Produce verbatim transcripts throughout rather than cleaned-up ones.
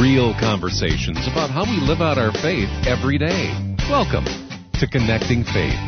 Real conversations about how we live out our faith every day. Welcome to Connecting Faith.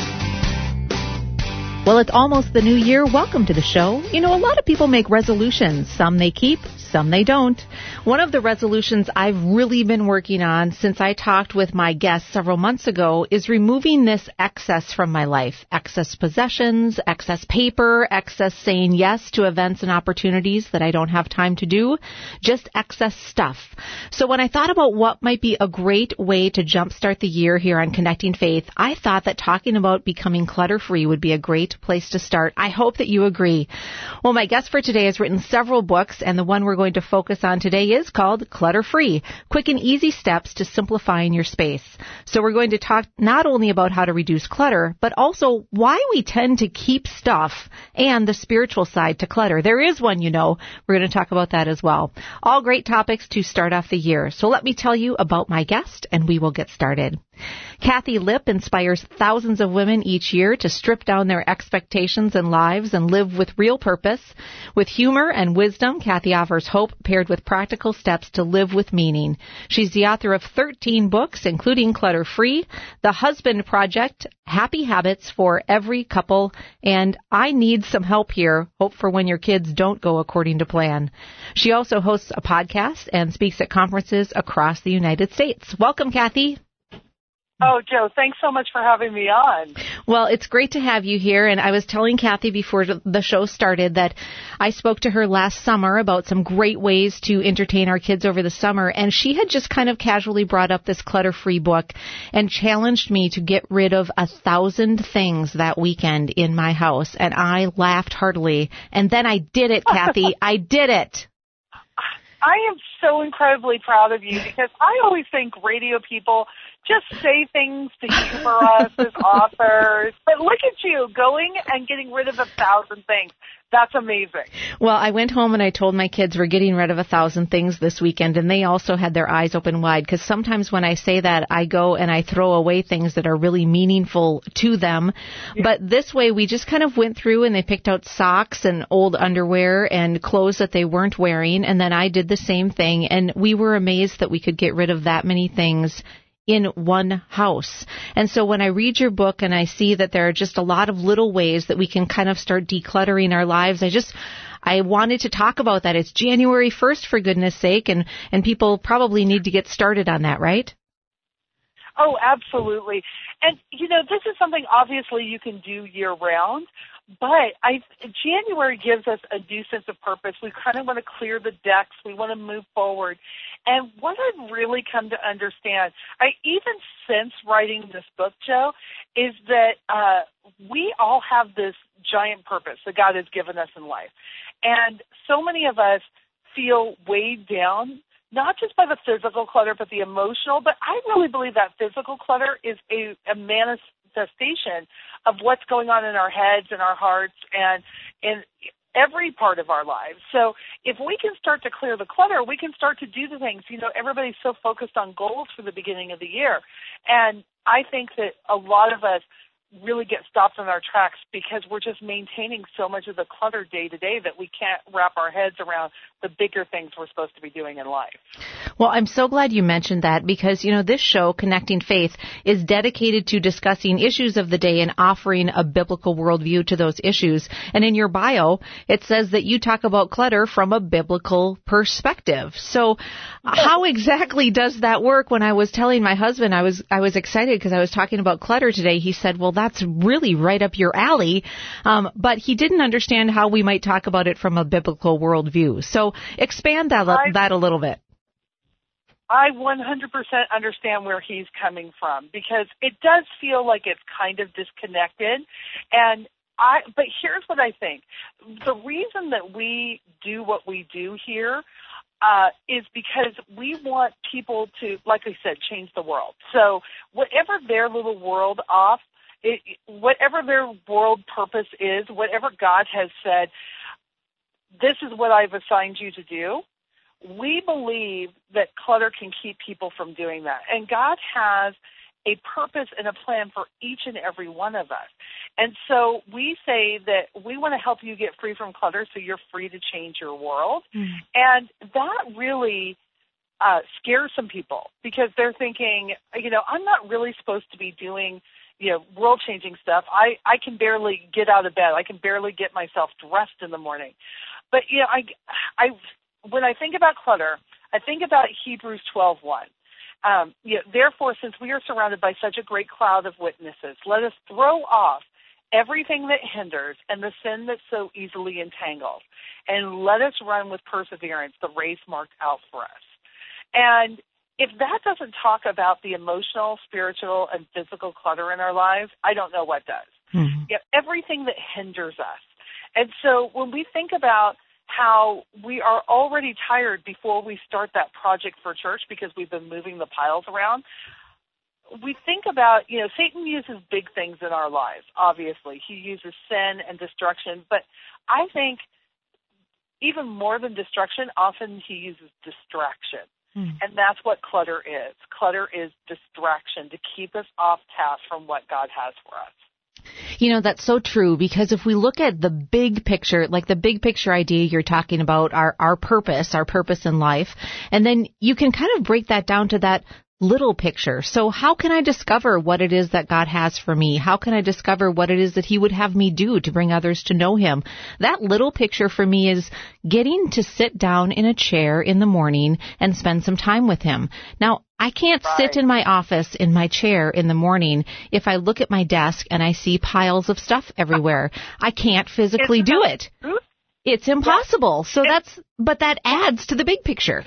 Well, it's almost the new year. Welcome to the show. You know, a lot of people make resolutions. Some they keep, some they don't. One of the resolutions I've really been working on since I talked with my guest several months ago is removing this excess from my life. Excess possessions, excess paper, excess saying yes to events and opportunities that I don't have time to do, just excess stuff. So when I thought about what might be a great way to jumpstart the year here on Connecting Faith, I thought that talking about becoming clutter-free would be a great place to start. I hope that you agree. Well, my guest for today has written several books, and the one we're going to focus on today is called Clutter-Free, Quick and Easy Steps to Simplifying Your Space. So we're going to talk not only about how to reduce clutter, but also why we tend to keep stuff and the spiritual side to clutter. There is one, you know. We're going to talk about that as well. All great topics to start off the year. So let me tell you about my guest, and we will get started. Kathy Lipp inspires thousands of women each year to strip down their expectations and lives and live with real purpose. With humor and wisdom, Kathy offers hope paired with practical steps to live with meaning. She's the author of thirteen books, including Clutter-Free, The Husband Project, Happy Habits for Every Couple, and I Need Some Help Here, Hope for When Your Kids Don't Go According to Plan. She also hosts a podcast and speaks at conferences across the United States. Welcome, Kathy. Oh, Joe, thanks so much for having me on. Well, it's great to have you here. And I was telling Kathy before the show started that I spoke to her last summer about some great ways to entertain our kids over the summer. And she had just kind of casually brought up this clutter-free book and challenged me to get rid of a thousand things that weekend in my house. And I laughed heartily. And then I did it, Kathy. I did it. I am so incredibly proud of you because I always think radio people just say things to humor us as authors. But look at you going and getting rid of a thousand things. That's amazing. Well, I went home and I told my kids we're getting rid of a thousand things this weekend, and they also had their eyes open wide because sometimes when I say that, I go and I throw away things that are really meaningful to them. Yeah. But this way, we just kind of went through and they picked out socks and old underwear and clothes that they weren't wearing, and then I did the same thing, and we were amazed that we could get rid of that many things in one house. And so when I read your book and I see that there are just a lot of little ways that we can kind of start decluttering our lives, I just, I wanted to talk about that. It's January first, for goodness sake, and, and people probably need to get started on that, right? Oh, absolutely. And, you know, this is something obviously you can do year-round, but I, January gives us a new sense of purpose. We kind of want to clear the decks. We want to move forward. And what I've really come to understand, I even since writing this book, Joe, is that uh, we all have this giant purpose that God has given us in life. And so many of us feel weighed down, not just by the physical clutter, but the emotional. But I really believe that physical clutter is a, a manifestation of what's going on in our heads and our hearts and in every part of our lives. So if we can start to clear the clutter, we can start to do the things. You know, everybody's so focused on goals for the beginning of the year. And I think that a lot of us really get stopped in our tracks because we're just maintaining so much of the clutter day to day that we can't wrap our heads around the bigger things we're supposed to be doing in life. Well, I'm so glad you mentioned that because, you know, this show, Connecting Faith, is dedicated to discussing issues of the day and offering a biblical worldview to those issues. And in your bio, it says that you talk about clutter from a biblical perspective. So how exactly does that work? When I was telling my husband, I was I was excited because I was talking about clutter today. He said, well, that's really right up your alley. Um, but he didn't understand how we might talk about it from a biblical worldview. So expand that, I, that a little bit. I one hundred percent understand where he's coming from because it does feel like it's kind of disconnected. And I, but here's what I think. The reason that we do what we do here Uh, is because we want people to, like I said, change the world. So whatever their little world off, it, whatever their world purpose is, whatever God has said, this is what I've assigned you to do, we believe that clutter can keep people from doing that. And God has a purpose and a plan for each and every one of us. And so we say that we want to help you get free from clutter so you're free to change your world. Mm. And that really uh, scare some people because they're thinking, you know, I'm not really supposed to be doing, you know, world-changing stuff. I, I can barely get out of bed. I can barely get myself dressed in the morning. But, you know, I, I, when I think about clutter, I think about Hebrews twelve one. Um, you know, therefore, since we are surrounded by such a great cloud of witnesses, let us throw off everything that hinders and the sin that so easily entangles, and let us run with perseverance the race marked out for us. And if that doesn't talk about the emotional, spiritual, and physical clutter in our lives, I don't know what does. Mm-hmm. You know, everything that hinders us. And so when we think about how we are already tired before we start that project for church because we've been moving the piles around, we think about, you know, Satan uses big things in our lives, obviously. He uses sin and destruction, but I think even more than destruction, often he uses distraction. Mm. And that's what clutter is. Clutter is distraction to keep us off task from what God has for us. You know, that's so true, because if we look at the big picture, like the big picture idea you're talking about, our, our purpose, our purpose in life, and then you can kind of break that down to that little picture. So how can I discover what it is that God has for me? How can I discover what it is that he would have me do to bring others to know him? That little picture for me is getting to sit down in a chair in the morning and spend some time with him. Now, I can't right. sit in my office in my chair in the morning if I look at my desk and I see piles of stuff everywhere. I can't physically it's do it. It's impossible. So that's, but that adds to the big picture.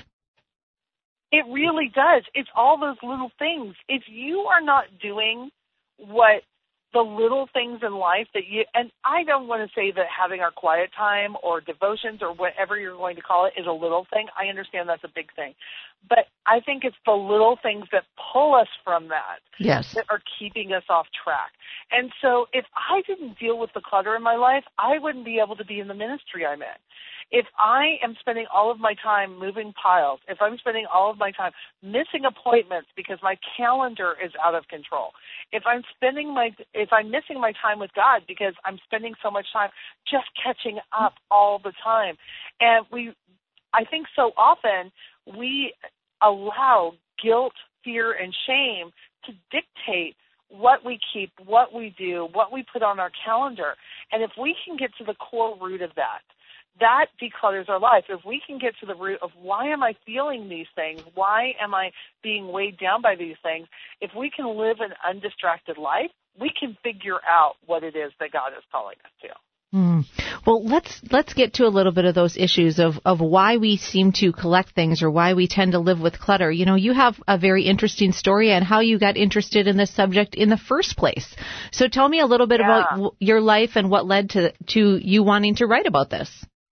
It really does. It's all those little things. If you are not doing what the little things in life that you, and I don't want to say that having our quiet time or devotions or whatever you're going to call it is a little thing. I understand that's a big thing. But I think it's the little things that pull us from that yes. that are keeping us off track. And so if I didn't deal with the clutter in my life, I wouldn't be able to be in the ministry I'm in. If I am spending all of my time moving piles, if I'm spending all of my time missing appointments because my calendar is out of control, if I'm spending my, if I'm missing my time with God because I'm spending so much time just catching up all the time, and we, I think so often we allow guilt, fear, and shame to dictate what we keep, what we do, what we put on our calendar. And if we can get to the core root of that, that declutters our life. If we can get to the root of why am I feeling these things, why am I being weighed down by these things, if we can live an undistracted life, we can figure out what it is that God is calling us to. Mm. Well, let's let's get to a little bit of those issues of, of why we seem to collect things or why we tend to live with clutter. You know, you have a very interesting story on how you got interested in this subject in the first place. So tell me a little bit yeah. about your life and what led to to you wanting to write about this.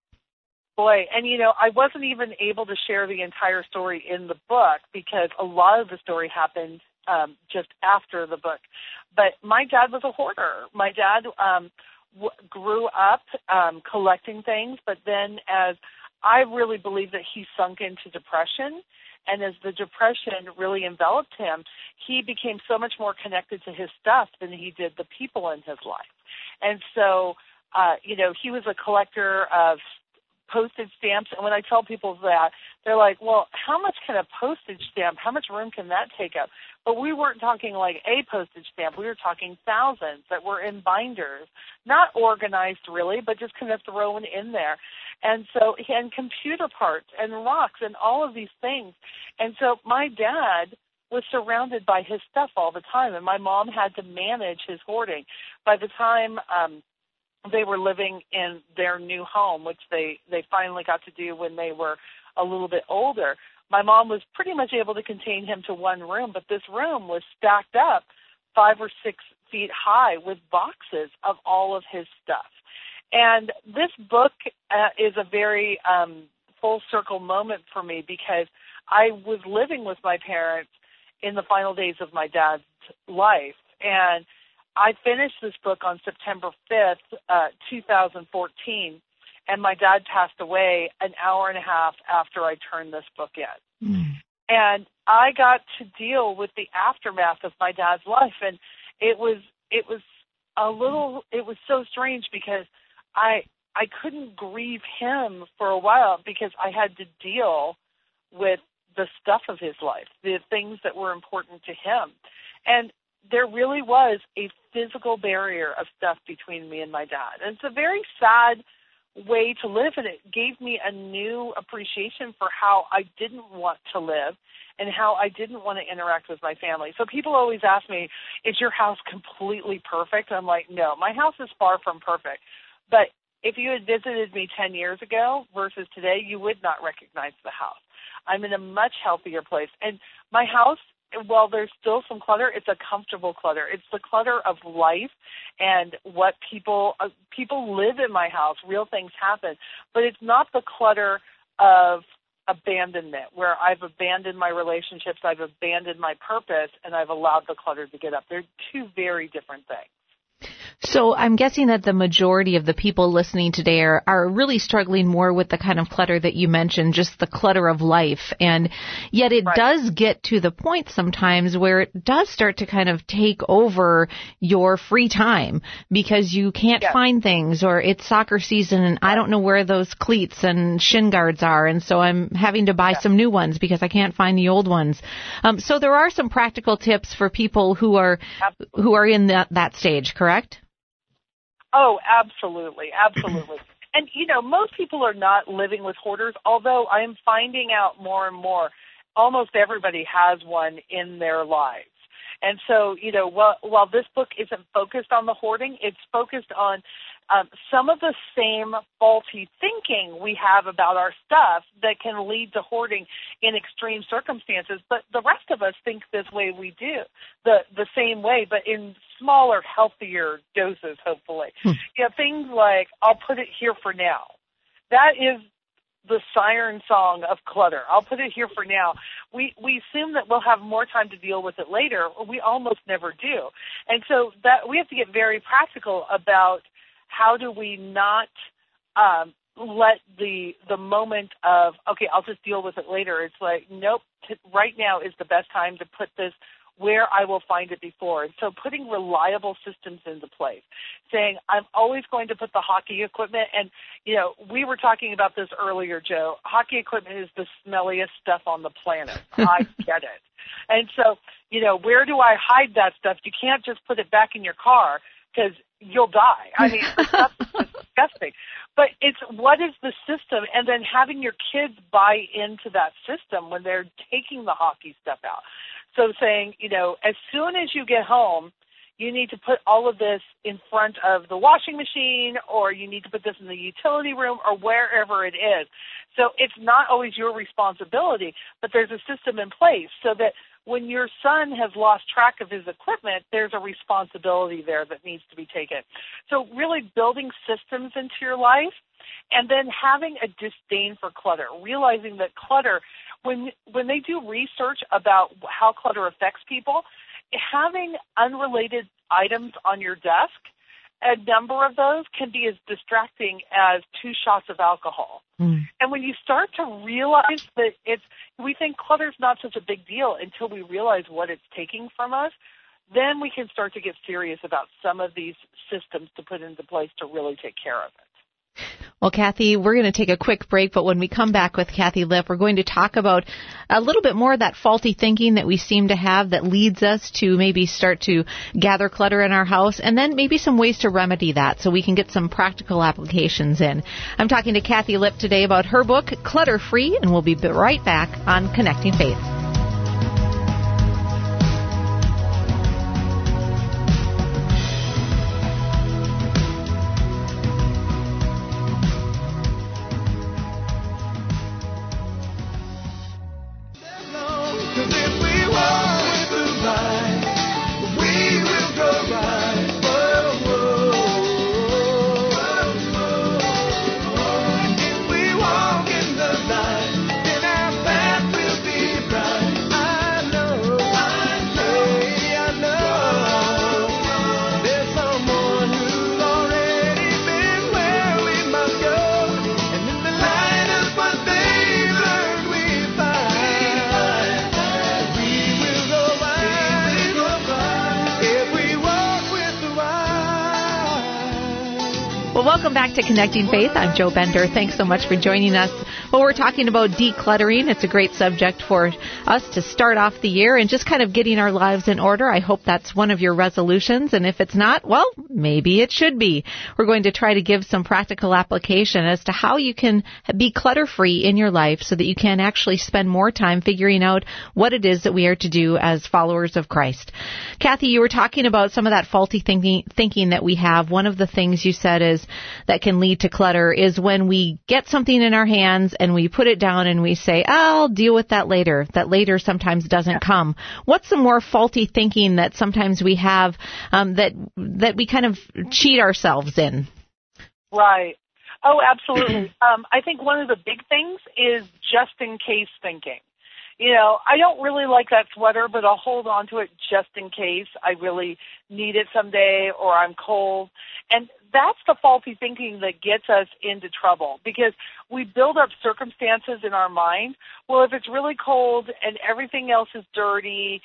Boy, and you know, I wasn't even able to share the entire story in the book because a lot of the story happened um, just after the book. But my dad was a hoarder. My dad um, w- grew up um, collecting things, but then as I really believe that he sunk into depression, and as the depression really enveloped him, he became so much more connected to his stuff than he did the people in his life. And so, uh, you know, he was a collector of postage stamps, and when I tell people that, they're like, well, how much can a postage stamp, how much room can that take up? But we weren't talking like a postage stamp. We were talking thousands that were in binders, not organized really, but just kind of thrown in there. And so, and computer parts and rocks and all of these things. And so my dad was surrounded by his stuff all the time, and my mom had to manage his hoarding. By the time um, they were living in their new home, which they, they finally got to do when they were a little bit older, my mom was pretty much able to contain him to one room, but this room was stacked up five or six feet high with boxes of all of his stuff. And this book uh, is a very um, full circle moment for me because I was living with my parents in the final days of my dad's life, and I finished this book on September fifth, uh, two thousand fourteen, and my dad passed away an hour and a half after I turned this book in. Mm. And I got to deal with the aftermath of my dad's life, and it was it was a little it was so strange because I I couldn't grieve him for a while because I had to deal with the stuff of his life, the things that were important to him. And there really was a physical barrier of stuff between me and my dad. And it's a very sad way to live, and it gave me a new appreciation for how I didn't want to live and how I didn't want to interact with my family. So people always ask me, is your house completely perfect? I'm like, no, my house is far from perfect. But if you had visited me ten years ago versus today, you would not recognize the house. I'm in a much healthier place. And my house, while there's still some clutter, it's a comfortable clutter. It's the clutter of life and what people uh, people live in my house. Real things happen. But it's not the clutter of abandonment, where I've abandoned my relationships, I've abandoned my purpose, and I've allowed the clutter to get up. They're two very different things. So I'm guessing that the majority of the people listening today are, are really struggling more with the kind of clutter that you mentioned, just the clutter of life. And yet it right. does get to the point sometimes where it does start to kind of take over your free time because you can't yes. find things, or it's soccer season and I don't know where those cleats and shin guards are. And so I'm having to buy yes. some new ones because I can't find the old ones. Um, so there are some practical tips for people who are, Absolutely. who are in that, that stage, correct? Oh, absolutely, absolutely. And, you know, most people are not living with hoarders, although I am finding out more and more almost everybody has one in their lives. And so, you know, while, while this book isn't focused on the hoarding, it's focused on um, some of the same faulty thinking we have about our stuff that can lead to hoarding in extreme circumstances. But the rest of us think this way we do, the, the same way, but in smaller, healthier doses, hopefully. Hmm. You know, things like, I'll put it here for now. That is the siren song of clutter. I'll put it here for now. We we assume that we'll have more time to deal with it later. We almost never do. And so that we have to get very practical about how do we not um, let the the moment of, okay, I'll just deal with it later. It's like, nope, t- right now is the best time to put this where I will find it before. And so putting reliable systems into place, saying I'm always going to put the hockey equipment, and, you know, we were talking about this earlier, Joe. Hockey equipment is the smelliest stuff on the planet. I get it. And so, you know, where do I hide that stuff? You can't just put it back in your car because you'll die. I mean, the stuff is just disgusting. But it's what is the system, and then having your kids buy into that system when they're taking the hockey stuff out. So saying, you know, as soon as you get home, you need to put all of this in front of the washing machine, or you need to put this in the utility room, or wherever it is. So it's not always your responsibility, but there's a system in place so that when your son has lost track of his equipment, there's a responsibility there that needs to be taken. So really building systems into your life, and then having a disdain for clutter, realizing that clutter, when when they do research about how clutter affects people, having unrelated items on your desk, a number of those can be as distracting as two shots of alcohol. Mm. And when you start to realize that it's, we think clutter's not such a big deal until we realize what it's taking from us, then we can start to get serious about some of these systems to put into place to really take care of it. Well, Kathy, we're going to take a quick break, but when we come back with Kathy Lipp, we're going to talk about a little bit more of that faulty thinking that we seem to have that leads us to maybe start to gather clutter in our house, and then maybe some ways to remedy that so we can get some practical applications in. I'm talking to Kathy Lipp today about her book, Clutter Free, and we'll be right back on Connecting Faith. Then our path will be bright. Well, welcome back to Connecting Faith. I'm Joe Bender. Thanks so much for joining us. Well, we're talking about decluttering. It's a great subject for us to start off the year and just kind of getting our lives in order. I hope that's one of your resolutions. And if it's not, well, maybe it should be. We're going to try to give some practical application as to how you can be clutter-free in your life so that you can actually spend more time figuring out what it is that we are to do as followers of Christ. Kathy, you were talking about some of that faulty thinking, thinking that we have. One of the things you said is that can lead to clutter is when we get something in our hands and we put it down and we say, I'll deal with that later. That later sometimes doesn't come. What's some more faulty thinking that sometimes we have um, that that we kind of cheat ourselves in? Right. Oh, absolutely. um, I think one of the big things is just in case thinking. You know, I don't really like that sweater, but I'll hold on to it just in case I really need it someday or I'm cold. And that's the faulty thinking that gets us into trouble because we build up circumstances in our mind. Well, if it's really cold and everything else is dirty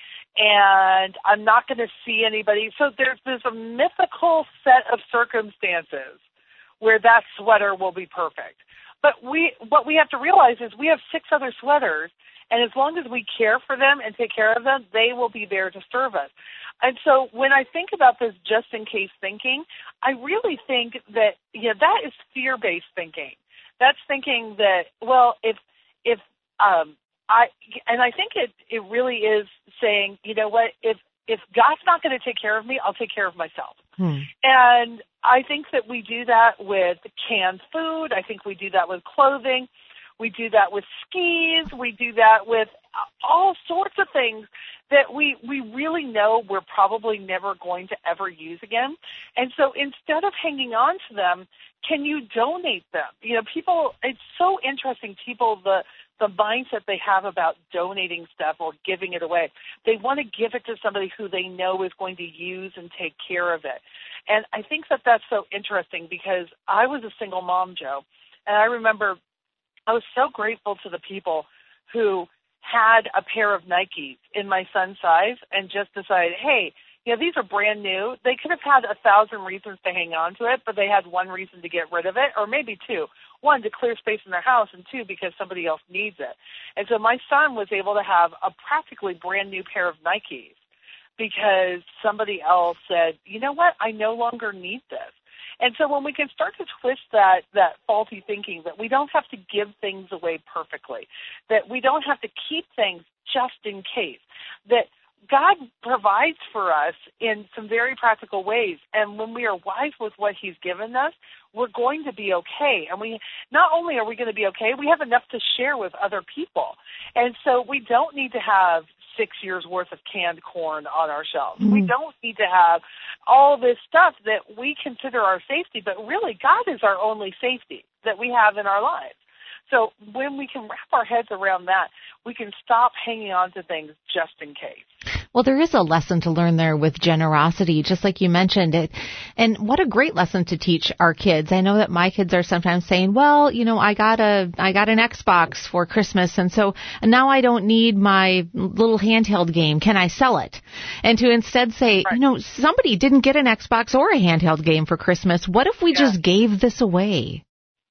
and I'm not going to see anybody. So there's, there's a mythical set of circumstances where that sweater will be perfect. But we, what we have to realize is we have six other sweaters, and as long as we care for them and take care of them, they will be there to serve us. And so when I think about this just-in-case thinking, I really think that, yeah, that is fear-based thinking. That's thinking that, well, if, if, um, I, and I think it, it really is saying, you know what, if, if God's not going to take care of me, I'll take care of myself. Hmm. And I think that we do that with canned food. I think we do that with clothing. We do that with skis. We do that with all sorts of things that we, we really know we're probably never going to ever use again. And so instead of hanging on to them, can you donate them? You know, people, it's so interesting, people, the, the mindset they have about donating stuff or giving it away. They want to give it to somebody who they know is going to use and take care of it. And I think that that's so interesting because I was a single mom, Joe, and I remember I was so grateful to the people who had a pair of Nikes in my son's size and just decided, hey, you know, these are brand new. They could have had a thousand reasons to hang on to it, but they had one reason to get rid of it, or maybe two. One, to clear space in their house, and two, because somebody else needs it. And so my son was able to have a practically brand new pair of Nikes because somebody else said, you know what, I no longer need this. And so when we can start to twist that, that faulty thinking that we don't have to give things away perfectly, that we don't have to keep things just in case, that God provides for us in some very practical ways. And when we are wise with what he's given us, we're going to be okay. And we not only are we going to be okay, we have enough to share with other people. And so we don't need to have six years worth of canned corn on our shelves. Mm-hmm. We don't need to have all this stuff that we consider our safety, but really God is our only safety that we have in our lives. So when we can wrap our heads around that, we can stop hanging on to things just in case. Well, there is a lesson to learn there with generosity, just like you mentioned it. And what a great lesson to teach our kids. I know that my kids are sometimes saying, well, you know, I got a, I got an Xbox for Christmas, and so now I don't need my little handheld game. Can I sell it? And to instead say, right. you know, somebody didn't get an Xbox or a handheld game for Christmas. What if we yeah. just gave this away?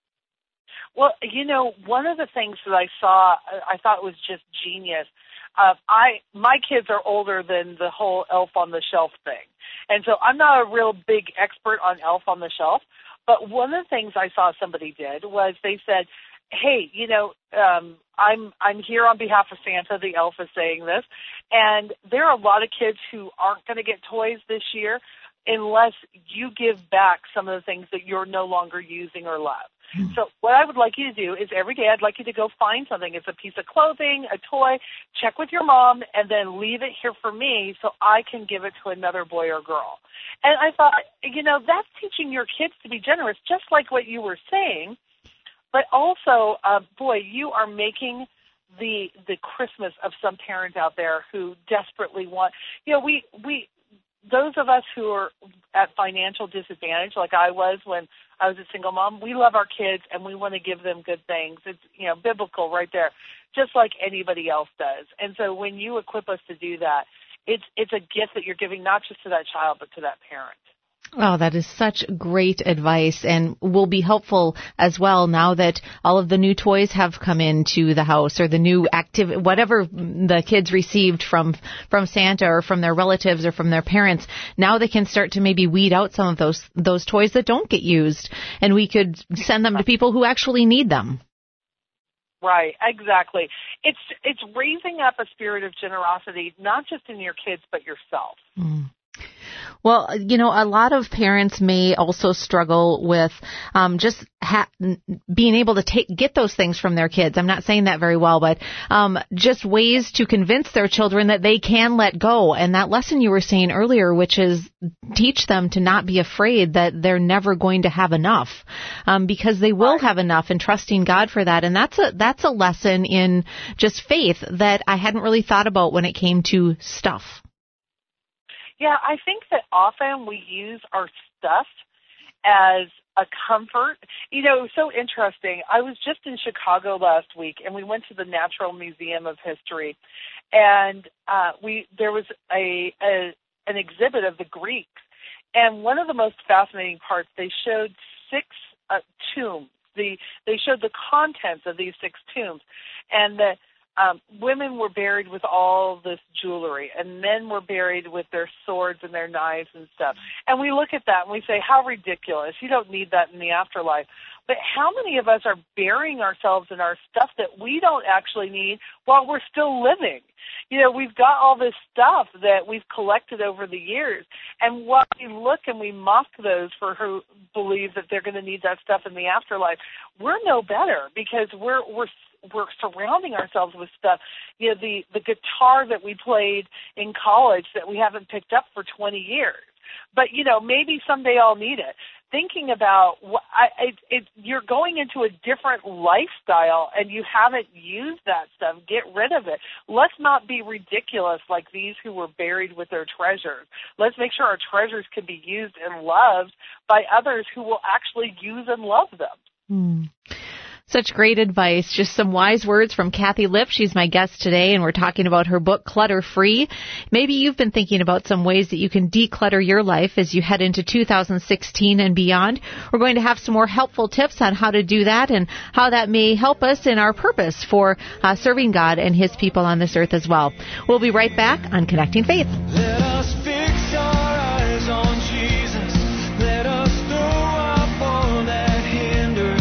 Well, you know, one of the things that I saw, I thought was just genius. Uh, I my kids are older than the whole Elf on the Shelf thing, and so I'm not a real big expert on Elf on the Shelf. But one of the things I saw somebody did was they said, "Hey, you know, um, I'm I'm here on behalf of Santa. The elf is saying this, and there are a lot of kids who aren't going to get toys this year unless you give back some of the things that you're no longer using or love." So what I would like you to do is every day I'd like you to go find something. It's a piece of clothing, a toy, check with your mom, and then leave it here for me so I can give it to another boy or girl. And I thought, you know, that's teaching your kids to be generous, just like what you were saying. But also, uh, boy, you are making the the Christmas of some parent out there who desperately want, you know, we, we those of us who are at financial disadvantage, like I was when I was a single mom, we love our kids and we want to give them good things. It's, you know, biblical right there, just like anybody else does. And so when you equip us to do that, it's it's a gift that you're giving not just to that child, but to that parent. Oh, that is such great advice and will be helpful as well now that all of the new toys have come into the house, or the new active, whatever the kids received from, from Santa or from their relatives or from their parents. Now they can start to maybe weed out some of those, those toys that don't get used, and we could send them to people who actually need them. Right, exactly. It's, it's raising up a spirit of generosity, not just in your kids, but yourself. Mm. Well, you know, a lot of parents may also struggle with um, just ha- being able to take get those things from their kids. I'm not saying that very well, but um, just ways to convince their children that they can let go. And that lesson you were saying earlier, which is teach them to not be afraid that they're never going to have enough, um, because they will have enough, and trusting God for that. And that's a that's a lesson in just faith that I hadn't really thought about when it came to stuff. Yeah, I think that often we use our stuff as a comfort. You know, it was so interesting. I was just in Chicago last week, and we went to the Natural Museum of History, and uh, we there was a, a an exhibit of the Greeks, and one of the most fascinating parts, they showed six uh, tombs. The they showed the contents of these six tombs, and the Um, women were buried with all this jewelry, and men were buried with their swords and their knives and stuff. And we look at that and we say, how ridiculous. You don't need that in the afterlife. But how many of us are burying ourselves in our stuff that we don't actually need while we're still living? You know, we've got all this stuff that we've collected over the years, and while we look and we mock those for who believe that they're going to need that stuff in the afterlife, we're no better, because we're we're we're surrounding ourselves with stuff. You know, the the guitar that we played in college that we haven't picked up for twenty years, but you know, maybe someday I'll need it. Thinking about what I, it, it, you're going into a different lifestyle and you haven't used that stuff. Get rid of it. Let's not be ridiculous like these who were buried with their treasures. Let's make sure our treasures can be used and loved by others who will actually use and love them. Hmm. Such great advice. Just some wise words from Kathy Lipp. She's my guest today, and we're talking about her book, Clutter Free. Maybe you've been thinking about some ways that you can declutter your life as you head into two thousand sixteen and beyond. We're going to have some more helpful tips on how to do that and how that may help us in our purpose for uh, serving God and His people on this earth as well. We'll be right back on Connecting Faith. Let us fix our eyes on Jesus. Let us throw up all that hinders.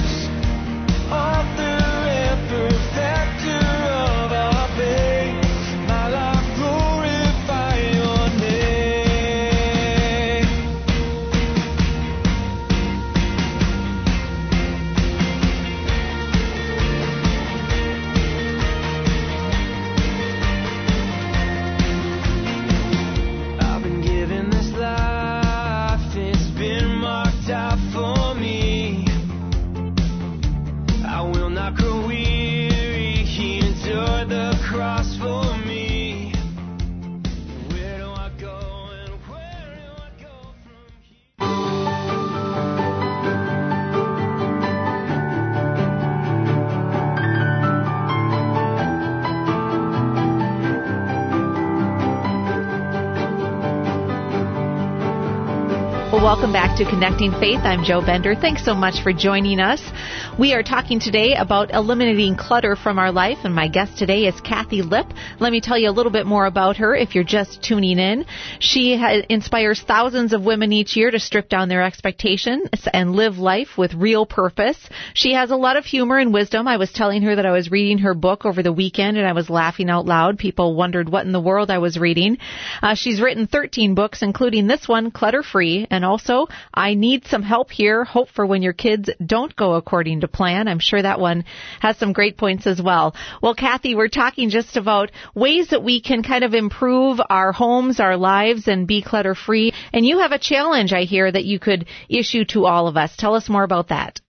Welcome back to Connecting Faith. I'm Jo Bender. Thanks so much for joining us. We are talking today about eliminating clutter from our life, and my guest today is Kathy Lipp. Let me tell you a little bit more about her if you're just tuning in. She ha- inspires thousands of women each year to strip down their expectations and live life with real purpose. She has a lot of humor and wisdom. I was telling her that I was reading her book over the weekend, and I was laughing out loud. People wondered what in the world I was reading. Uh, she's written thirteen books, including this one, Clutter Free, and also I Need Some Help Here, Hope for When Your Kids Don't Go According to Plan. I'm sure that one has some great points as well. Well, Kathy, we're talking just about ways that we can kind of improve our homes, our lives, and be clutter-free. And you have a challenge, I hear, that you could issue to all of us. Tell us more about that.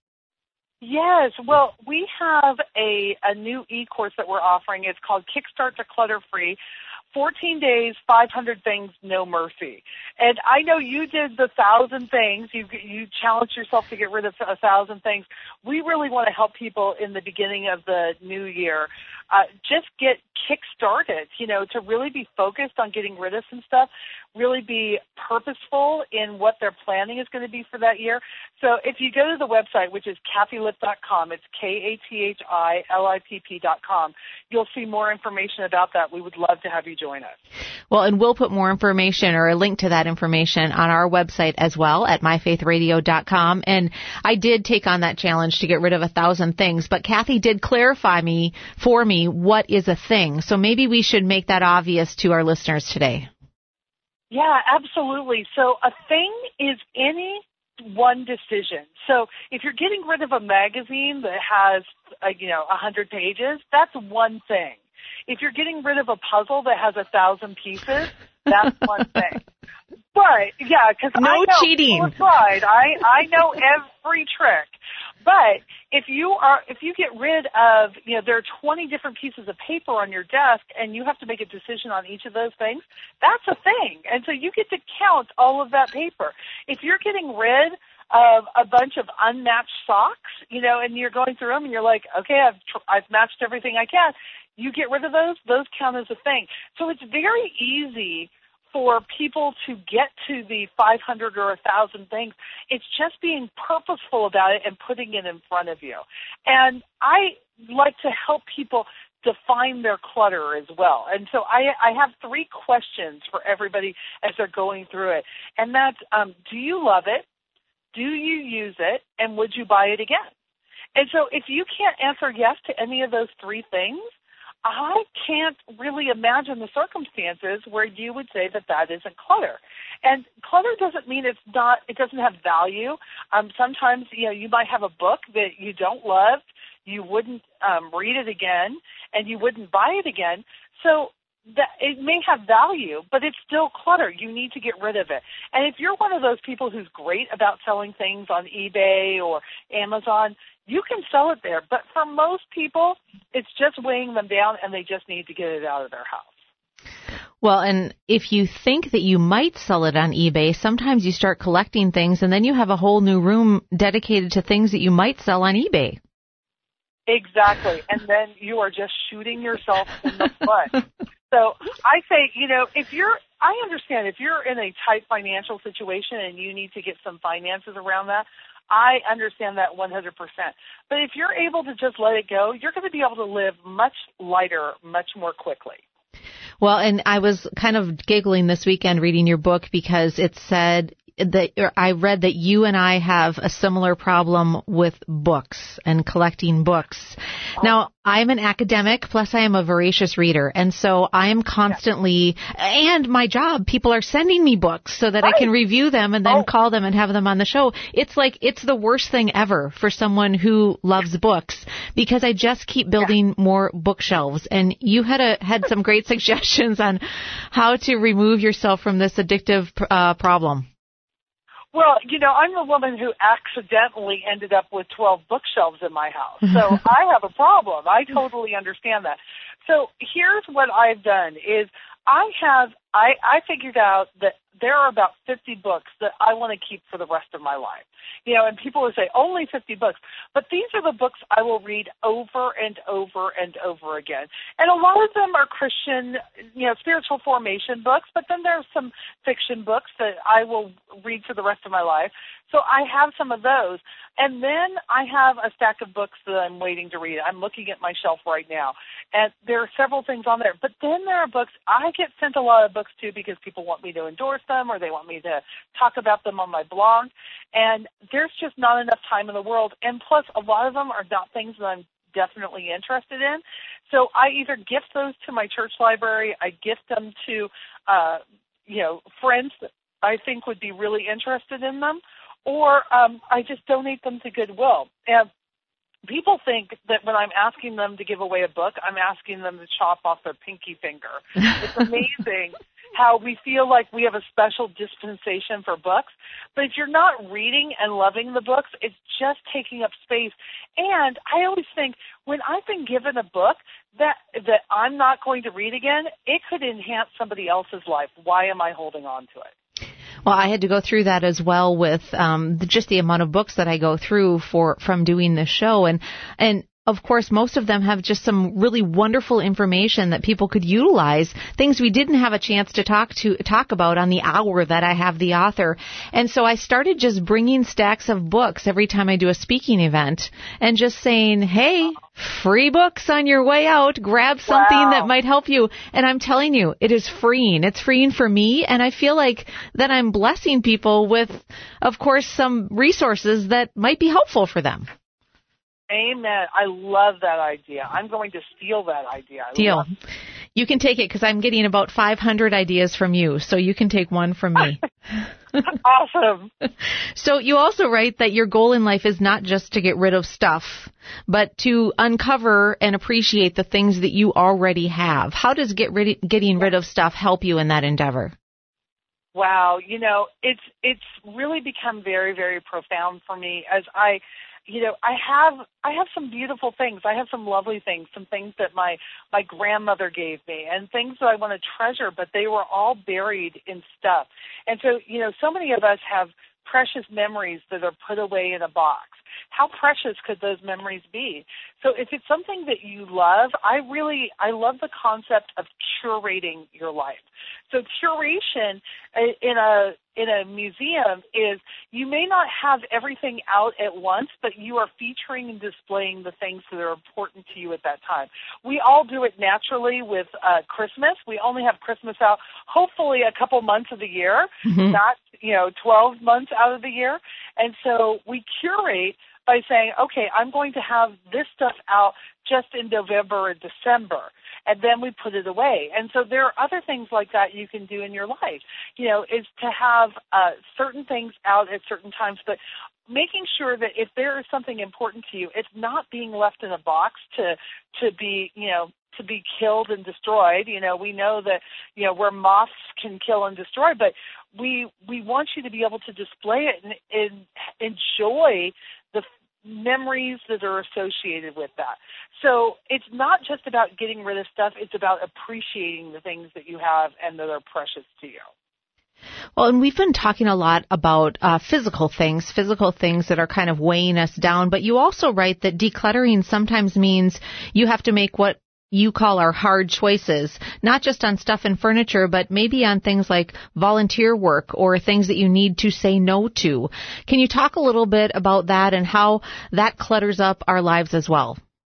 Yes, well, we have a, a new e-course that we're offering. It's called Kickstart to Clutter Free. fourteen days, five hundred things, no mercy. And I know you did the thousand things. You you challenged yourself to get rid of a thousand things. We really want to help people in the beginning of the new year uh, just get kick-started, you know, to really be focused on getting rid of some stuff, really be purposeful in what their planning is going to be for that year. So if you go to the website, which is kathy lipp dot com, it's K A T H I L I P P dot com, you'll see more information about that. We would love to have you join us. Well, and we'll put more information or a link to that information on our website as well at my faith radio dot com. And I did take on that challenge to get rid of a thousand things, but Kathy did clarify me for me what is a thing. So maybe we should make that obvious to our listeners today. Yeah, absolutely. So a thing is any one decision. So if you're getting rid of a magazine that has, uh, you know, one hundred pages, that's one thing. If you're getting rid of a puzzle that has a thousand pieces, that's one thing. But, yeah, because no I know cheating. Aside, I, I know every trick. But if you are, if you get rid of, you know, there are twenty different pieces of paper on your desk and you have to make a decision on each of those things, that's a thing. And so you get to count all of that paper. If you're getting rid of a bunch of unmatched socks, you know, and you're going through them and you're like, okay, I've, tr- I've matched everything I can. You get rid of those, those count as a thing. So it's very easy for people to get to the five hundred or one thousand things. It's just being purposeful about it and putting it in front of you. And I like to help people define their clutter as well. And so I, I have three questions for everybody as they're going through it. And that's, um, do you love it? Do you use it? And would you buy it again? And so if you can't answer yes to any of those three things, I can't really imagine the circumstances where you would say that that isn't clutter. And clutter doesn't mean it's not, it doesn't have value. Um, sometimes, you know, you might have a book that you don't love, you wouldn't um, read it again, and you wouldn't buy it again. So that it may have value, but it's still clutter. You need to get rid of it. And if you're one of those people who's great about selling things on eBay or Amazon, you can sell it there. But for most people, it's just weighing them down, and they just need to get it out of their house. Well, and if you think that you might sell it on eBay, sometimes you start collecting things, and then you have a whole new room dedicated to things that you might sell on eBay. Exactly. And then you are just shooting yourself in the foot. So I say, you know, if you're, I understand if you're in a tight financial situation and you need to get some finances around that, I understand that one hundred percent. But if you're able to just let it go, you're going to be able to live much lighter, much more quickly. Well, and I was kind of giggling this weekend reading your book because it said that I read that you and I have a similar problem with books and collecting books. Oh. Now, I'm an academic, plus I am a voracious reader, and so I am constantly, yeah. and my job, people are sending me books so that right. I can review them and then oh. call them and have them on the show. It's like, it's the worst thing ever for someone who loves books, because I just keep building yeah. more bookshelves, and you had a, had some great suggestions on how to remove yourself from this addictive uh, problem. Well, you know, I'm the woman who accidentally ended up with twelve bookshelves in my house. So I have a problem. I totally understand that. So here's what I've done is I have, I, I figured out that there are about fifty books that I want to keep for the rest of my life. You know, and people will say, only fifty books. But these are the books I will read over and over and over again. And a lot of them are Christian, you know, spiritual formation books, but then there's some fiction books that I will read for the rest of my life. So I have some of those. And then I have a stack of books that I'm waiting to read. I'm looking at my shelf right now. And there are several things on there. But then there are books, I get sent a lot of books too because people want me to endorse them or they want me to talk about them on my blog. And there's just not enough time in the world. And plus, a lot of them are not things that I'm definitely interested in. So I either gift those to my church library, I gift them to, uh, you know, friends that I think would be really interested in them, or um, I just donate them to Goodwill. And people think that when I'm asking them to give away a book, I'm asking them to chop off their pinky finger. It's amazing how we feel like we have a special dispensation for books. But if you're not reading and loving the books, it's just taking up space. And I always think when I've been given a book that that I'm not going to read again, it could enhance somebody else's life. Why am I holding on to it? Well, I had to go through that as well with um, just the amount of books that I go through for from doing this show. And and of course, most of them have just some really wonderful information that people could utilize, things we didn't have a chance to talk to talk about on the hour that I have the author. And so I started just bringing stacks of books every time I do a speaking event and just saying, hey, free books on your way out. Grab something Wow. that might help you. And I'm telling you, it is freeing. It's freeing for me. And I feel like that I'm blessing people with, of course, some resources that might be helpful for them. Amen. I love that idea. I'm going to steal that idea. I Deal. love- You can take it because I'm getting about five hundred ideas from you. So you can take one from me. Awesome. So you also write that your goal in life is not just to get rid of stuff, but to uncover and appreciate the things that you already have. How does get rid, getting rid of stuff help you in that endeavor? Wow. You know, it's it's really become very, very profound for me as I, you know, I have I have some beautiful things. I have some lovely things, some things that my my grandmother gave me, and things that I want to treasure, but they were all buried in stuff. And so, you know, so many of us have precious memories that are put away in a box. How precious could those memories be? So if it's something that you love, I really, I love the concept of curating your life. So curation in a in a museum is you may not have everything out at once, but you are featuring and displaying the things that are important to you at that time. We all do it naturally with uh, Christmas. We only have Christmas out hopefully a couple months of the year, mm-hmm. not, you know, twelve months out of the year. And so we curate by saying, okay, I'm going to have this stuff out just in November or December, and then we put it away. And so there are other things like that you can do in your life, you know, is to have uh, certain things out at certain times, but making sure that if there is something important to you, it's not being left in a box to to be, you know, to be killed and destroyed. You know, we know that, you know, where moths can kill and destroy, but we we want you to be able to display it and, and enjoy the memories that are associated with that. So it's not just about getting rid of stuff, it's about appreciating the things that you have and that are precious to you. Well, and we've been talking a lot about uh, physical things, physical things that are kind of weighing us down, but you also write that decluttering sometimes means you have to make what you call our hard choices, not just on stuff and furniture, but maybe on things like volunteer work or things that you need to say no to. Can you talk a little bit about that and how that clutters up our lives as well?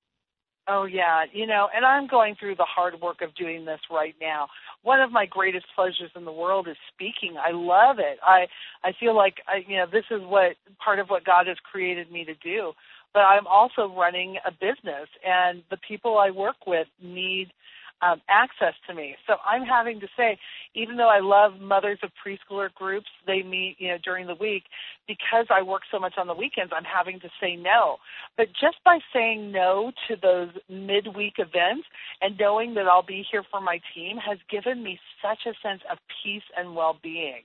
Oh, yeah. You know, and I'm going through the hard work of doing this right now. One of my greatest pleasures in the world is speaking. I love it. I, I feel like, I, you know, this is what part of what God has created me to do. But I'm also running a business, and the people I work with need um, access to me. So I'm having to say, even though I love mothers of preschooler groups, they meet, you know, during the week, because I work so much on the weekends, I'm having to say no. But just by saying no to those midweek events and knowing that I'll be here for my team has given me such a sense of peace and well-being.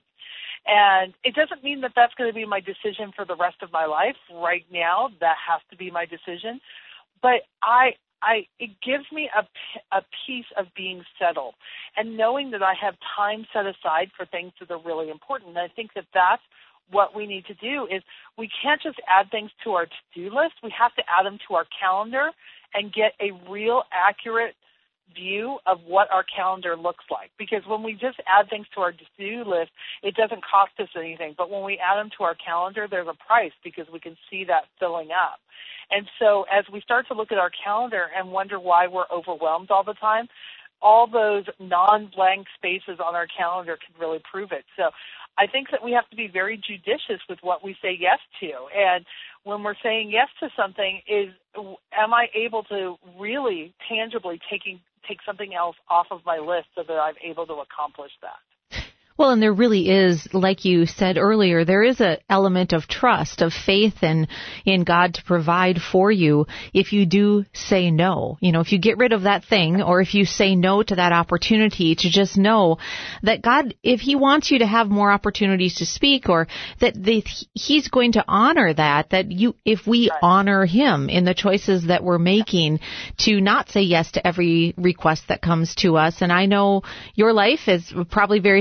And it doesn't mean that that's going to be my decision for the rest of my life. Right now, that has to be my decision. But I, I, it gives me a, a piece of being settled and knowing that I have time set aside for things that are really important. And I think that that's what we need to do is we can't just add things to our to-do list. We have to add them to our calendar and get a real accurate view of what our calendar looks like. Because when we just add things to our to-do list, it doesn't cost us anything. But when we add them to our calendar, there's a price because we can see that filling up. And so as we start to look at our calendar and wonder why we're overwhelmed all the time, all those non-blank spaces on our calendar can really prove it. So I think that we have to be very judicious with what we say yes to. And when we're saying yes to something, is am I able to really tangibly taking take something else off of my list so that I'm able to accomplish that? Well, and there really is, like you said earlier, there is an element of trust, of faith in, in God to provide for you if you do say no. You know, if you get rid of that thing or if you say no to that opportunity, to just know that God, if He wants you to have more opportunities to speak, or that the, He's going to honor that, that you, if we right. honor Him in the choices that we're making to not say yes to every request that comes to us. And I know your life is probably very similar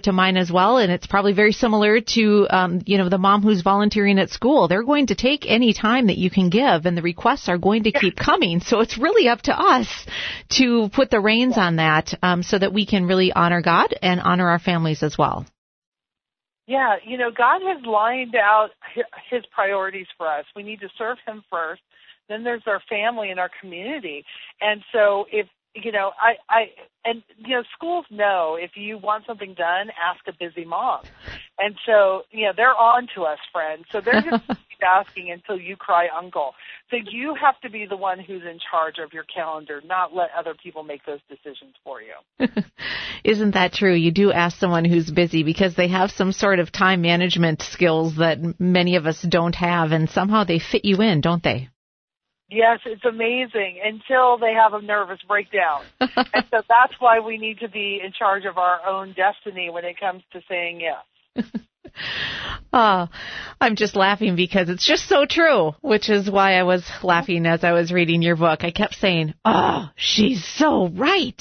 to mind as well, and it's probably very similar to, um, you know, the mom who's volunteering at school. They're going to take any time that you can give, and the requests are going to keep coming. So it's really up to us to put the reins on that um, so that we can really honor God and honor our families as well. Yeah, you know, God has lined out his priorities for us. We need to serve him first. Then there's our family and our community. And so if, you know, I, I, and, you know, schools know if you want something done, ask a busy mom. And so, you know, they're on to us, friends. So they're just keep asking until you cry uncle. So you have to be the one who's in charge of your calendar, not let other people make those decisions for you. Isn't that true? You do ask someone who's busy because they have some sort of time management skills that many of us don't have, and somehow they fit you in, don't they? Yes, it's amazing until they have a nervous breakdown. And so that's why we need to be in charge of our own destiny when it comes to saying yes. Oh, I'm just laughing because it's just so true, which is why I was laughing as I was reading your book. I kept saying, oh, she's so right.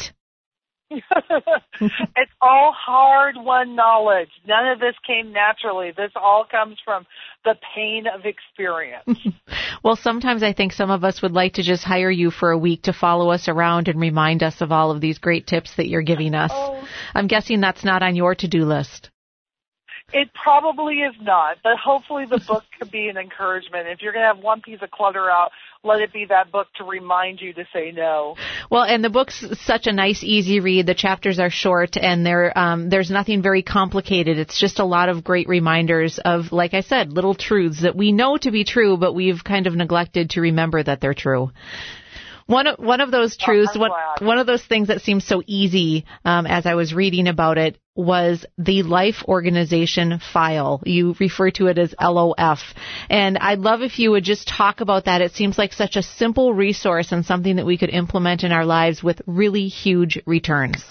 It's all hard-won knowledge. None of this came naturally. This all comes from the pain of experience. Well, sometimes I think some of us would like to just hire you for a week to follow us around and remind us of all of these great tips that you're giving us. Oh. I'm guessing that's not on your to-do list. It probably is not, but hopefully the book could be an encouragement. If you're going to have one piece of clutter out, let it be that book to remind you to say no. Well, and the book's such a nice, easy read. The chapters are short, and they're, um, there's nothing very complicated. It's just a lot of great reminders of, like I said, little truths that we know to be true, but we've kind of neglected to remember that they're true. One of, one of those truths, oh, one, one of those things that seems so easy um, as I was reading about it was the Life Organization File. You refer to it as L O F. And I'd love if you would just talk about that. It seems like such a simple resource and something that we could implement in our lives with really huge returns.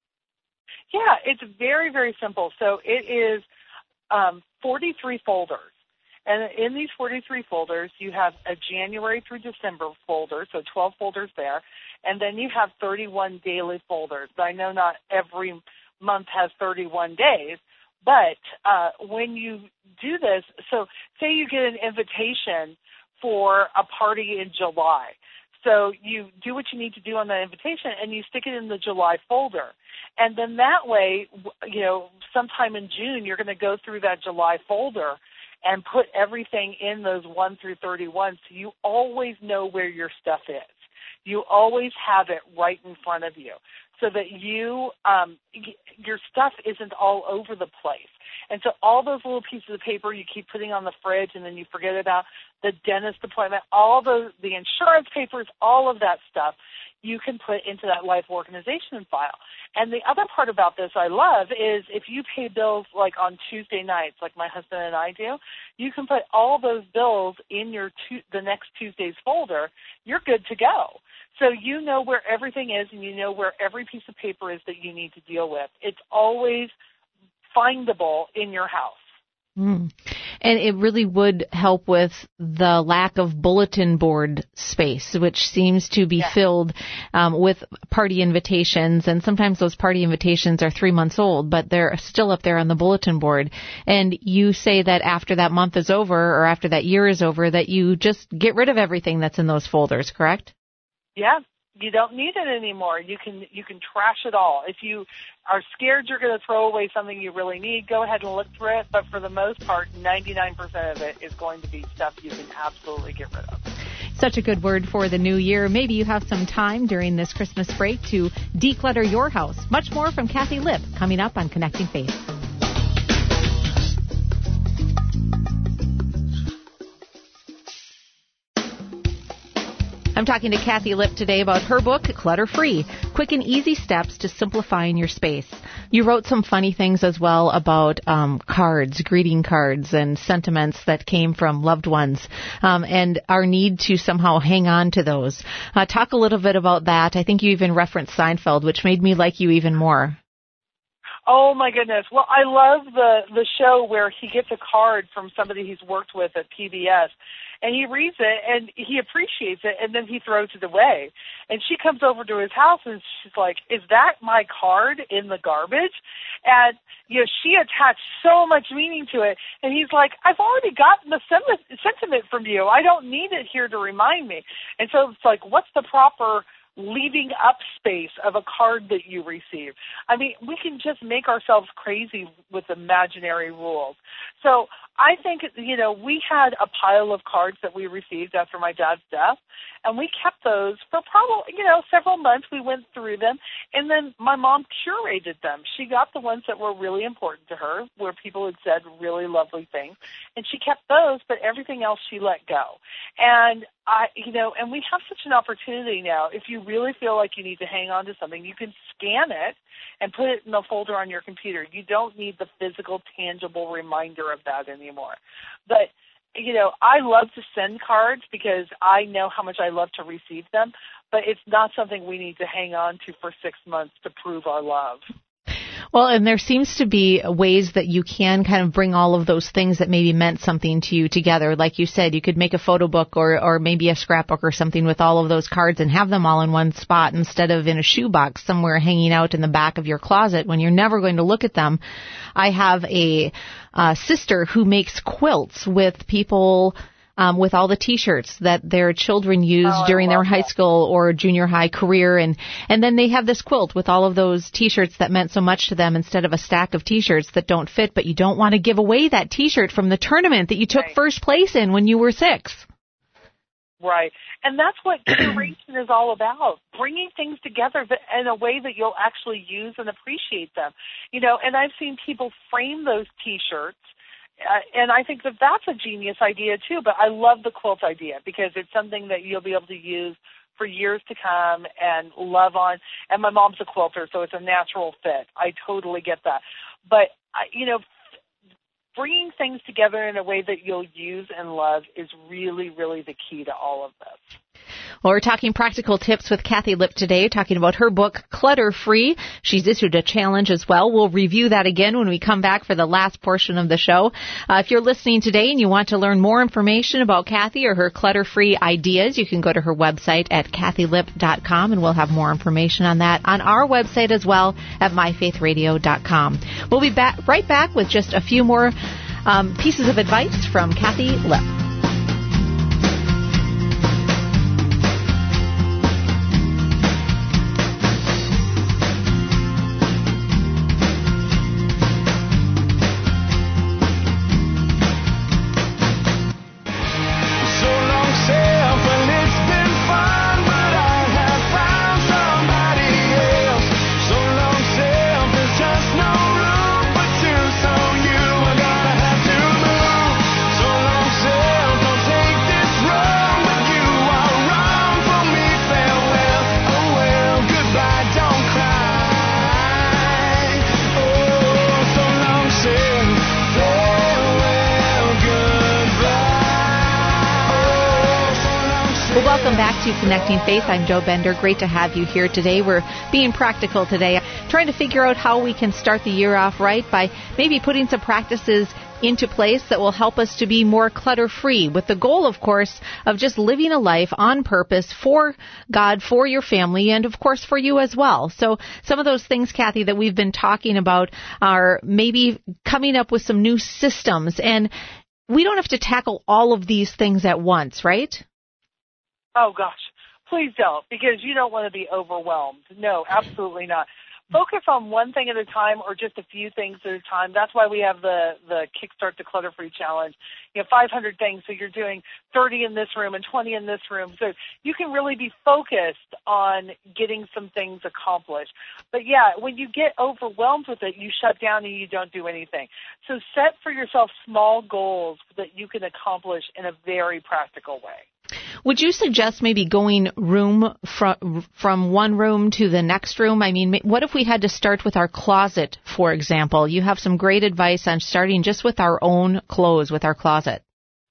Yeah, it's very, very simple. So it is um, forty-three folders. And in these forty-three folders, you have a January through December folder, so twelve folders there. And then you have thirty-one daily folders. I know not every month has thirty-one days, but uh, when you do this, so say you get an invitation for a party in July. So you do what you need to do on that invitation, and you stick it in the July folder. And then that way, you know, sometime in June, you're going to go through that July folder and put everything in those one through thirty-one, so you always know where your stuff is. You always have it right in front of you, so that you um, your stuff isn't all over the place. And so all those little pieces of paper you keep putting on the fridge, and then you forget about the dentist appointment, all the the insurance papers, all of that stuff, you can put into that Life Organization File. And the other part about this I love is if you pay bills like on Tuesday nights, like my husband and I do, you can put all those bills in your tu- the next Tuesday's folder. You're good to go. So you know where everything is, and you know where every piece of paper is that you need to deal with. It's always findable in your house. Mm. And it really would help with the lack of bulletin board space, which seems to be yeah. filled um, with party invitations. And sometimes those party invitations are three months old, but they're still up there on the bulletin board. And you say that after that month is over, or after that year is over, that you just get rid of everything that's in those folders, correct? Yeah. You don't need it anymore. You can you can trash it all. If you are scared you're going to throw away something you really need, go ahead and look through it. But for the most part, ninety-nine percent of it is going to be stuff you can absolutely get rid of. Such a good word for the new year. Maybe you have some time during this Christmas break to declutter your house. Much more from Kathy Lipp coming up on Connecting Faith. I'm talking to Kathy Lipp today about her book, Clutter Free, Quick and Easy Steps to Simplifying Your Space. You wrote some funny things as well about um, cards, greeting cards, and sentiments that came from loved ones, um, and our need to somehow hang on to those. Uh, talk a little bit about that. I think you even referenced Seinfeld, which made me like you even more. Oh my goodness. Well, I love the the show where he gets a card from somebody he's worked with at P B S, and he reads it and he appreciates it, and then he throws it away. And she comes over to his house and she's like, "Is that my card in the garbage?" And you know, she attached so much meaning to it, and he's like, "I've already gotten the sem- sentiment from you. I don't need it here to remind me." And so it's like, what's the proper leaving up space of a card that you receive? I mean, we can just make ourselves crazy with imaginary rules. So I think, you know, we had a pile of cards that we received after my dad's death, and we kept those for probably, you know, several months. We went through them, and then my mom curated them. She got the ones that were really important to her, where people had said really lovely things, and she kept those, but everything else she let go. And I, you know, and we have such an opportunity now. If you really feel like you need to hang on to something, you can scan it and put it in a folder on your computer. You don't need the physical, tangible reminder of that anymore. But, you know, I love to send cards because I know how much I love to receive them, but it's not something we need to hang on to for six months to prove our love. Well, and there seems to be ways that you can kind of bring all of those things that maybe meant something to you together. Like you said, you could make a photo book or, or maybe a scrapbook or something with all of those cards and have them all in one spot instead of in a shoebox somewhere hanging out in the back of your closet when you're never going to look at them. I have a, a sister who makes quilts with people Um, with all the T-shirts that their children used oh, during their high that. school or junior high career. And, and then they have this quilt with all of those T-shirts that meant so much to them instead of a stack of T-shirts that don't fit, but you don't want to give away that T-shirt from the tournament that you took right. first place in when you were six. Right. And that's what curation is all about, bringing things together in a way that you'll actually use and appreciate them. You know, and I've seen people frame those T-shirts. Uh, and I think that that's a genius idea, too. But I love the quilt idea because it's something that you'll be able to use for years to come and love on. And my mom's a quilter, so it's a natural fit. I totally get that. But, I, you know, bringing things together in a way that you'll use and love is really, really the key to all of this. Well, we're talking practical tips with Kathy Lipp today, talking about her book, Clutter Free. She's issued a challenge as well. We'll review that again when we come back for the last portion of the show. Uh, if you're listening today and you want to learn more information about Kathy or her clutter-free ideas, you can go to her website at kathy lip dot com, and we'll have more information on that on our website as well at my faith radio dot com. We'll be back right back with just a few more um, pieces of advice from Kathy Lipp. Welcome back to Connecting Faith. I'm Jo Bender. Great to have you here today. We're being practical today, trying to figure out how we can start the year off right by maybe putting some practices into place that will help us to be more clutter-free, with the goal, of course, of just living a life on purpose for God, for your family, and, of course, for you as well. So some of those things, Kathy, that we've been talking about are maybe coming up with some new systems. And we don't have to tackle all of these things at once, right? Oh, gosh, please don't, because you don't want to be overwhelmed. No, absolutely not. Focus on one thing at a time or just a few things at a time. That's why we have the, the Kickstart the Clutter-Free Challenge. You know, five hundred things, so you're doing thirty in this room and twenty in this room. So you can really be focused on getting some things accomplished. But, yeah, when you get overwhelmed with it, you shut down and you don't do anything. So set for yourself small goals that you can accomplish in a very practical way. Would you suggest maybe going room from from one room to the next room? I mean, what if we had to start with our closet, for example? You have some great advice on starting just with our own clothes, with our closet.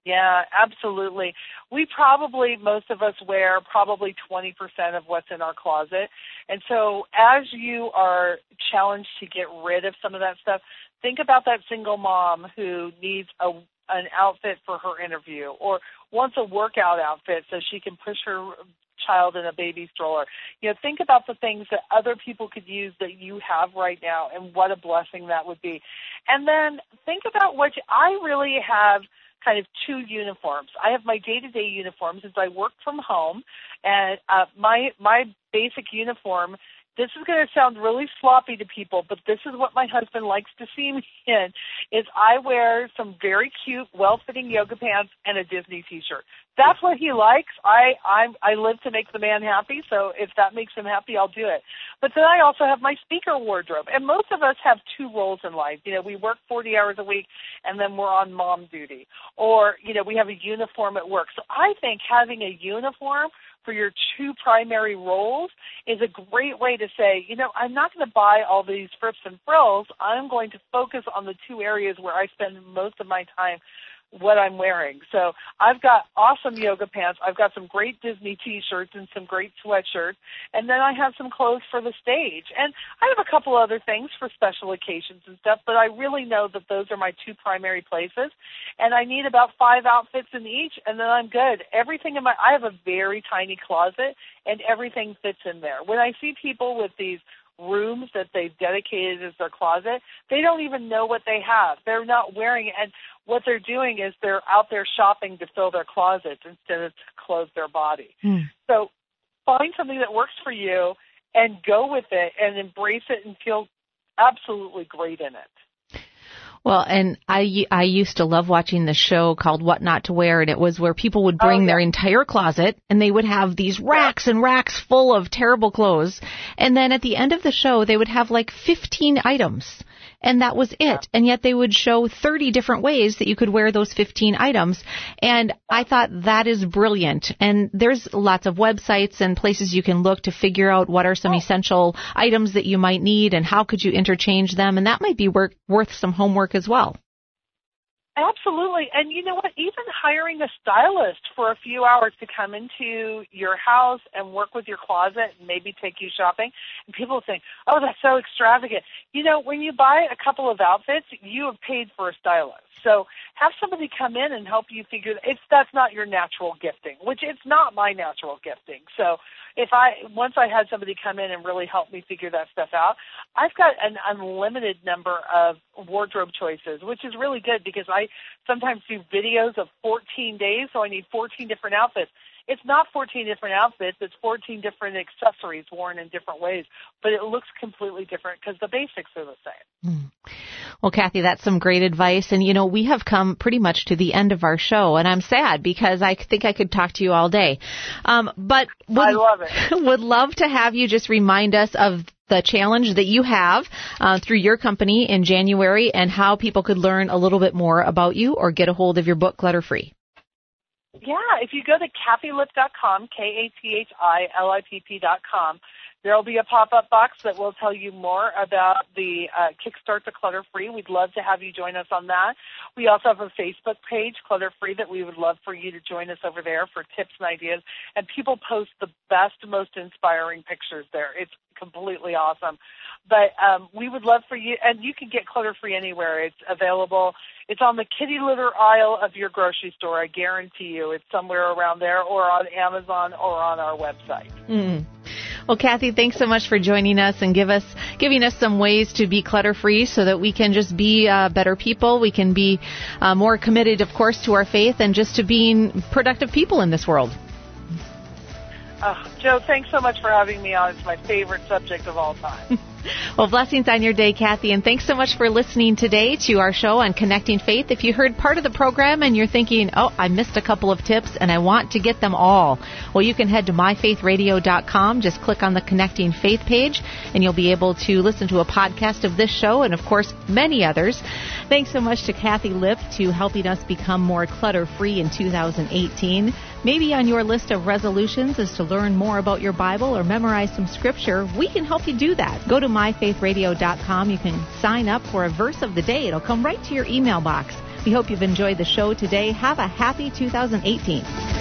Yeah, absolutely. We probably, most of us wear probably twenty percent of what's in our closet. And so as you are challenged to get rid of some of that stuff, think about that single mom who needs a, an outfit for her interview or wants a workout outfit so she can push her child in a baby stroller. You know, think about the things that other people could use that you have right now and what a blessing that would be. And then think about what you, I really have kind of two uniforms. I have my day-to-day uniforms as I work from home, and uh, my my basic uniform, this is going to sound really sloppy to people, but this is what my husband likes to see me in, is I wear some very cute, well-fitting yoga pants and a Disney T-shirt. That's what he likes. I I'm, I live to make the man happy, so if that makes him happy, I'll do it. But then I also have my speaker wardrobe, and most of us have two roles in life. You know, we work forty hours a week, and then we're on mom duty. Or, you know, we have a uniform at work. So I think having a uniform for your two primary roles is a great way to say, you know, I'm not going to buy all these frips and frills. I'm going to focus on the two areas where I spend most of my time what I'm wearing. So I've got awesome yoga pants. I've got some great Disney T-shirts and some great sweatshirts. And then I have some clothes for the stage. And I have a couple other things for special occasions and stuff, but I really know that those are my two primary places. And I need about five outfits in each, and then I'm good. Everything in my, I have a very tiny closet, and everything fits in there. When I see people with these rooms that they've dedicated as their closet, they don't even know what they have. They're not wearing it. And what they're doing is they're out there shopping to fill their closets instead of to clothe their body. Mm. So find something that works for you and go with it and embrace it and feel absolutely great in it. Well, and I, I used to love watching the show called What Not to Wear, and it was where people would bring oh, yeah. their entire closet, and they would have these racks and racks full of terrible clothes. And then at the end of the show, they would have like fifteen items, and that was it. Yeah. And yet they would show thirty different ways that you could wear those fifteen items. And I thought that is brilliant. And there's lots of websites and places you can look to figure out what are some essential items that you might need and how could you interchange them. And that might be work, worth some homework as well. Absolutely. And you know what? Even hiring a stylist for a few hours to come into your house and work with your closet and maybe take you shopping. And people think, oh, that's so extravagant. You know, when you buy a couple of outfits, you have paid for a stylist. So have somebody come in and help you figure it's that's not your natural gifting, which it's not my natural gifting. So if I once I had somebody come in and really help me figure that stuff out, I've got an unlimited number of wardrobe choices, which is really good because I sometimes do videos of fourteen days, so I need fourteen different outfits. It's not fourteen different outfits, it's fourteen different accessories worn in different ways, but it looks completely different because the basics are the same. Mm. Well, Kathy, that's some great advice. And, you know, we have come pretty much to the end of our show, and I'm sad because I think I could talk to you all day. Um, but would, I love it. Would love to have you just remind us of the challenge that you have uh, through your company in January and how people could learn a little bit more about you or get a hold of your book, Clutter Free. Yeah, if you go to Kathy Lipp dot com, K A T H I L I P P dot com, there will be a pop-up box that will tell you more about the uh, Kickstart to Clutter Free. We'd love to have you join us on that. We also have a Facebook page, Clutter Free, that we would love for you to join us over there for tips and ideas. And people post the best, most inspiring pictures there. It's completely awesome. But um, we would love for you, and you can get Clutter Free anywhere. It's available. It's on the kitty litter aisle of your grocery store. I guarantee you it's somewhere around there or on Amazon or on our website. Mm. Well, Kathy, thanks so much for joining us and give us giving us some ways to be clutter-free so that we can just be uh, better people. We can be uh, more committed, of course, to our faith and just to being productive people in this world. Uh, Joe, thanks so much for having me on. It's my favorite subject of all time. Well, blessings on your day, Kathy, and thanks so much for listening today to our show on Connecting Faith. If you heard part of the program and you're thinking, oh, I missed a couple of tips and I want to get them all, well, you can head to my faith radio dot com. Just click on the Connecting Faith page, and you'll be able to listen to a podcast of this show and, of course, many others. Thanks so much to Kathy Lipp to helping us become more clutter-free in two thousand eighteen. Maybe on your list of resolutions is to learn more about your Bible or memorize some scripture. We can help you do that. Go to my faith radio dot com. You can sign up for a verse of the day. It'll come right to your email box. We hope you've enjoyed the show today. Have a happy two thousand eighteen.